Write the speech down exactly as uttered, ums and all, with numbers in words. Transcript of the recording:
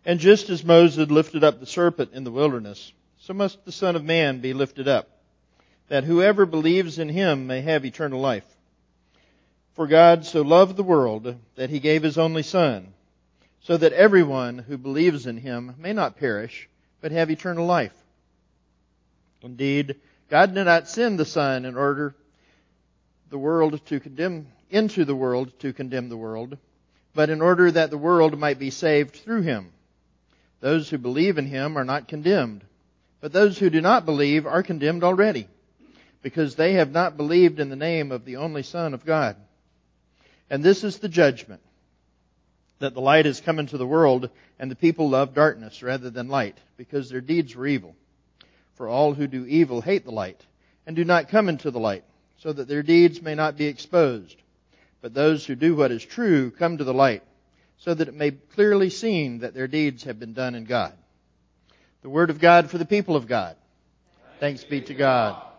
And just as Moses lifted up the serpent in the wilderness, so must the Son of Man be lifted up, that whoever believes in him may have eternal life. For God so loved the world that he gave his only Son, so that everyone who believes in him may not perish, but have eternal life. Indeed, God did not send the Son in order the world to condemn into the world to condemn the world, but in order that the world might be saved through him. Those who believe in him are not condemned, but those who do not believe are condemned already, because they have not believed in the name of the only Son of God. And this is the judgment, that the light has come into the world, and the people love darkness rather than light, because their deeds were evil. For all who do evil hate the light, and do not come into the light, so that their deeds may not be exposed. But those who do what is true come to the light, so that it may be clearly seen that their deeds have been done in God. The word of God for the people of God. Thanks be to God.